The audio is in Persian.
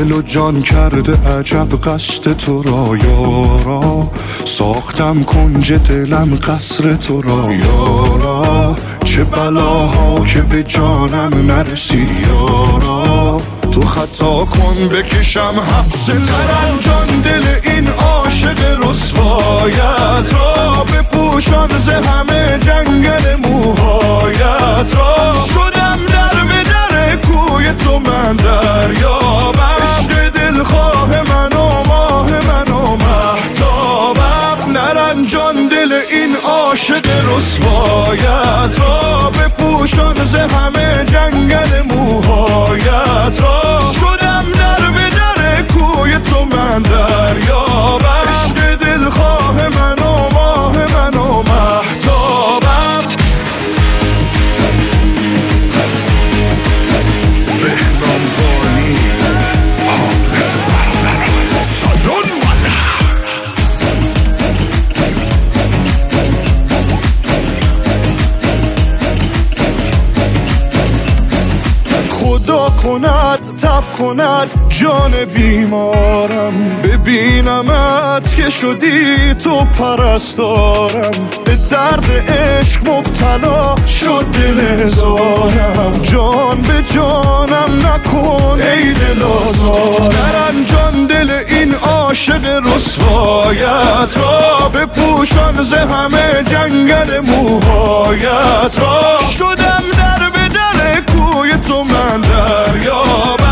دل و جان کرده عجب قصد تو را یارا، ساختم کنج دلم قصر تو را یارا، چه بلاها که به جانم نرسید یارا، تو خطا کن بکشم حبس ترنجان دل این عاشق رسوایت را، بپوشان ز همه جنگل موهایت را، شدم در به در کوی تو من دریابم، عشق دلخواه من و ماه من و مهتابم، نرنجان دل این عاشق رسوایت را، بپوشان ز همه جنگل موهایت را، شدم در به در کوی تو من دریابم، عشق دلخواه من و ماه من و مهتابم. بهنام بانی حامد برادران سالون خدا کند تب کند جان بیمارم، ببینمت که شدی تو پرستارم، به درد عشق مبتلا شد دل هزارم، جان به جانم نکن ای دل آزارم، نرنجان دل این عاشق رسوایت را، بپوشان ز همه جنگل موهایت را، شدم در به در کوی تو من دریابم،